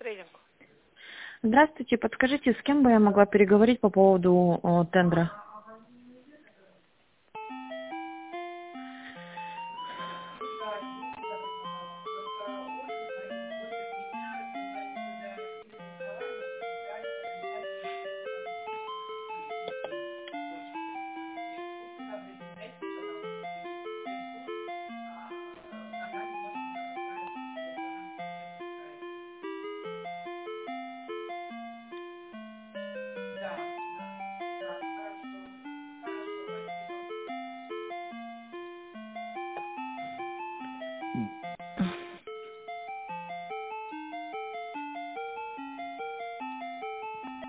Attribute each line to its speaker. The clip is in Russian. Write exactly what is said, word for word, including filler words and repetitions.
Speaker 1: тренинг.
Speaker 2: Здравствуйте, подскажите, с кем бы я могла переговорить по поводу о, тендера?